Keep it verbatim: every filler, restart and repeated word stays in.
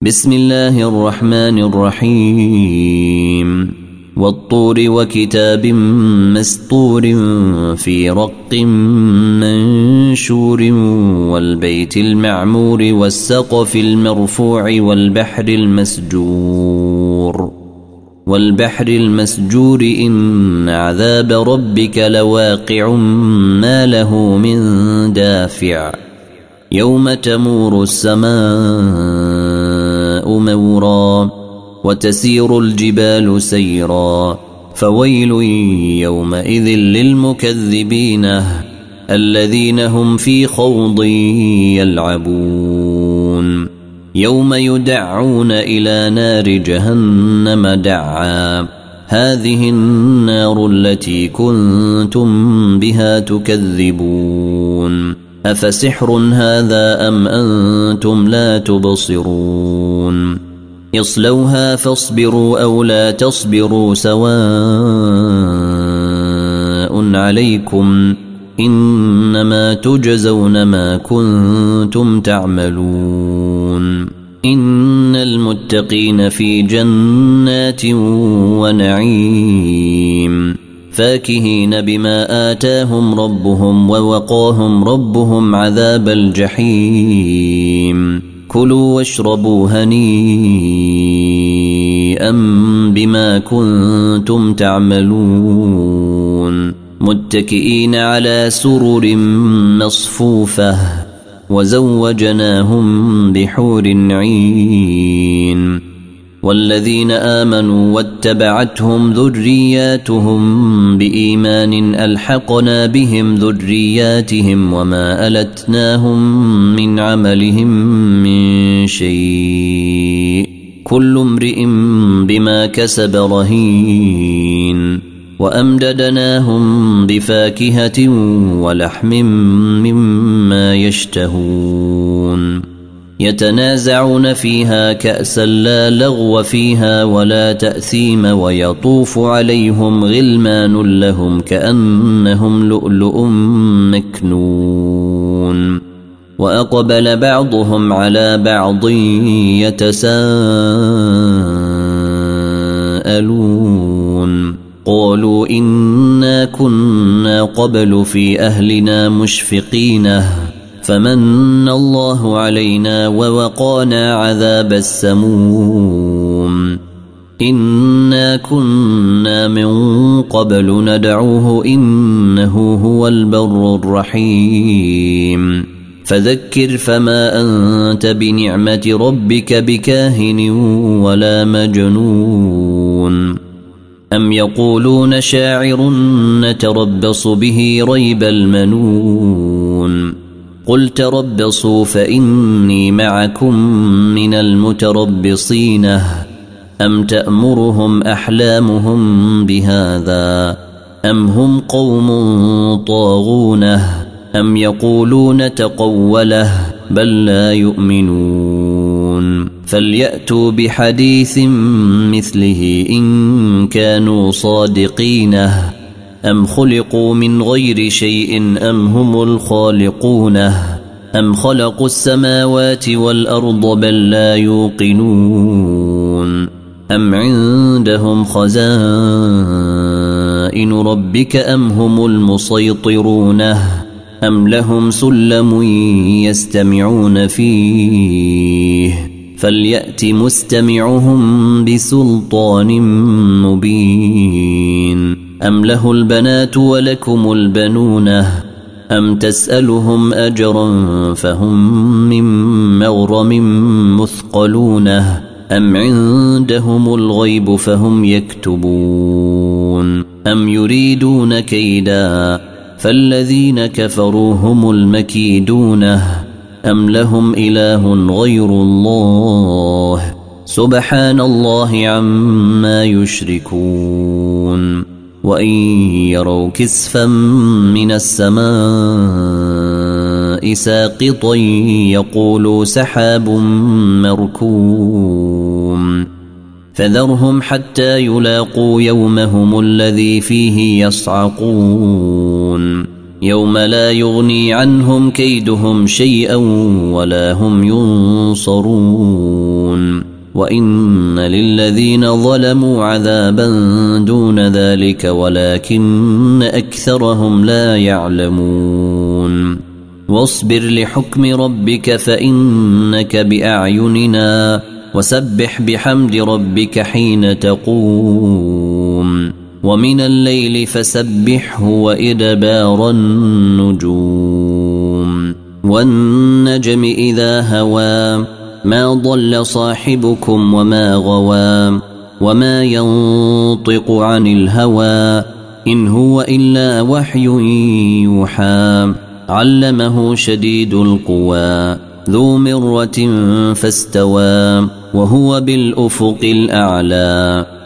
بسم الله الرحمن الرحيم والطور وكتاب مسطور في رق منشور والبيت المعمور والسقف المرفوع والبحر المسجور والبحر المسجور إن عذاب ربك لواقع ما له من دافع يوم تمور السماء مورا وتسير الجبال سيرا فويل يومئذ للمكذبين الذين هم في خوض يلعبون يوم يدعون إلى نار جهنم دعا هذه النار التي كنتم بها تكذبون أفسحر هذا أم أنتم لا تبصرون اصلوها فاصبروا أو لا تصبروا سواء عليكم إنما تجزون ما كنتم تعملون إن المتقين في جنات ونعيم فاكهين بما آتاهم ربهم ووقاهم ربهم عذاب الجحيم كلوا واشربوا هنيئا بما كنتم تعملون متكئين على سرر مصفوفة وزوجناهم بحور عين والذين آمنوا واتبعتهم ذرياتهم بإيمان ألحقنا بهم ذرياتهم وما ألتناهم من عملهم من شيء كل امرئ بما كسب رهين وأمددناهم بفاكهة ولحم مما يشتهون يتنازعون فيها كأسا لا لغو فيها ولا تأثيم ويطوف عليهم غلمان لهم كأنهم لؤلؤ مكنون وأقبل بعضهم على بعض يتساءلون قالوا إنا كنا قبل في أهلنا مشفقين فمن الله علينا ووقانا عذاب السموم إنا كنا من قبل ندعوه إنه هو البر الرحيم فذكر فما أنت بنعمة ربك بكاهن ولا مجنون أم يقولون شاعر نتربص به ريب المنون قل تربصوا فإني معكم من المتربصين أم تأمرهم أحلامهم بهذا أم هم قوم طاغون أم يقولون تقوله بل لا يؤمنون فليأتوا بحديث مثله إن كانوا صادقين أم خلقوا من غير شيء أم هم الخالقون أم خلقوا السماوات والأرض بل لا يوقنون أم عندهم خزائن ربك أم هم المسيطرون أم لهم سلم يستمعون فيه فليأت مستمعهم بسلطان مبين أم له البنات ولكم البنون أم تسألهم أجرا فهم من مغرم مثقلون أم عندهم الغيب فهم يكتبون أم يريدون كيدا فالذين كفروا هم المكيدون أم لهم إله غير الله سبحان الله عما يشركون وإن يروا كسفا من السماء ساقطا يقولوا سحاب مركوم فذرهم حتى يلاقوا يومهم الذي فيه يصعقون يوم لا يغني عنهم كيدهم شيئا ولا هم ينصرون وإن للذين ظلموا عذابا دون ذلك ولكن أكثرهم لا يعلمون واصبر لحكم ربك فإنك بأعيننا وسبح بحمد ربك حين تقوم ومن الليل فسبحه وإدبار النجوم والنجم إذا هوى ما ضل صاحبكم وما غوى وما ينطق عن الهوى إن هو إلا وحي يوحى علمه شديد القوى ذو مرة فاستوى وهو بالأفق الأعلى